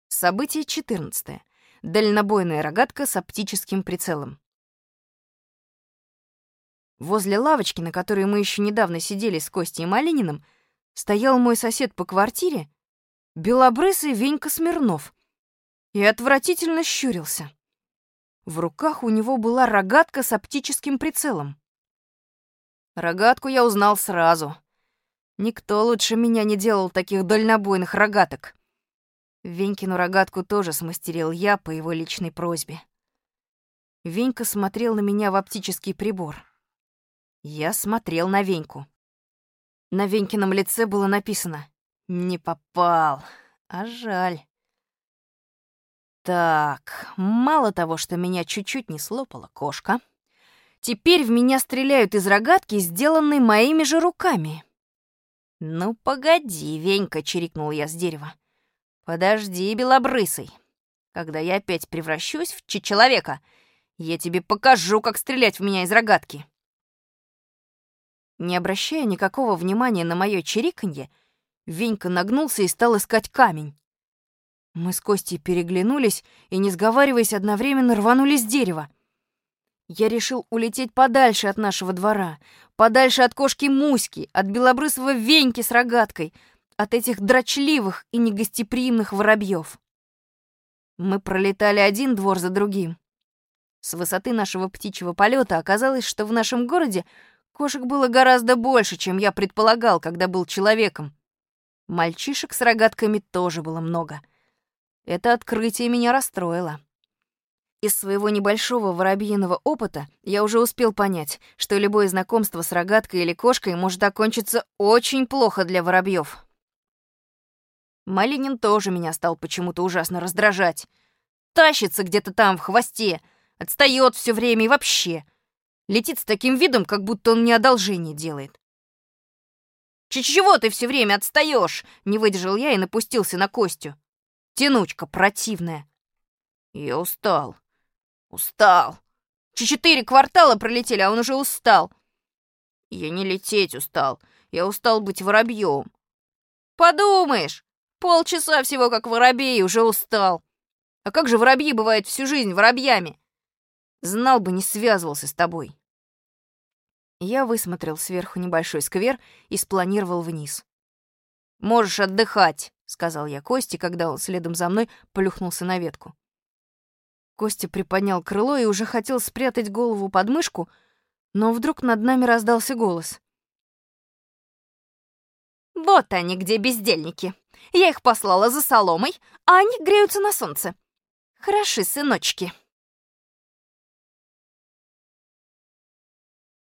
Событие 14. Дальнобойная рогатка с оптическим прицелом. Возле лавочки, на которой мы еще недавно сидели с Костей и Малининым, стоял мой сосед по квартире, белобрысый Венька Смирнов, и отвратительно щурился. В руках у него была рогатка с оптическим прицелом. Рогатку я узнал сразу. Никто лучше меня не делал таких дальнобойных рогаток. Венькину рогатку тоже смастерил я по его личной просьбе. Венька смотрел на меня в оптический прибор. Я смотрел на Веньку. На Венькином лице было написано: «Не попал, а жаль». Так, мало того, что меня чуть-чуть не слопала кошка, теперь в меня стреляют из рогатки, сделанной моими же руками. «Ну, погоди, Венька», — чирикнул я с дерева. «Подожди, белобрысый. Когда я опять превращусь в человека, я тебе покажу, как стрелять в меня из рогатки». Не обращая никакого внимания на моё чириканье, Венька нагнулся и стал искать камень. Мы с Костей переглянулись и, не сговариваясь, одновременно рванули с дерева. Я решил улететь подальше от нашего двора, подальше от кошки Муськи, от белобрысого Веньки с рогаткой, от этих дрочливых и негостеприимных воробьев. Мы пролетали один двор за другим. С высоты нашего птичьего полета оказалось, что в нашем городе кошек было гораздо больше, чем я предполагал, когда был человеком. Мальчишек с рогатками тоже было много. Это открытие меня расстроило. Из своего небольшого воробьиного опыта я уже успел понять, что любое знакомство с рогаткой или кошкой может окончиться очень плохо для воробьев. Малинин тоже меня стал почему-то ужасно раздражать. Тащится где-то там в хвосте, отстаёт всё время и вообще летит с таким видом, как будто он мне одолжение делает. «Чего ты всё время отстаёшь?» — не выдержал я и напустился на Костю. Тянучка противная. Я устал. 4 квартала пролетели, а он уже устал. Я не лететь устал. Я устал быть воробьем. Подумаешь, полчаса всего как воробей, уже устал. А как же воробьи бывают всю жизнь воробьями? Знал бы, не связывался с тобой. Я высмотрел сверху небольшой сквер и спланировал вниз. «Можешь отдыхать», — сказал я Косте, когда он следом за мной плюхнулся на ветку. Костя приподнял крыло и уже хотел спрятать голову под мышку, но вдруг над нами раздался голос. «Вот они где, бездельники. Я их послала за соломой, а они греются на солнце. Хороши, сыночки».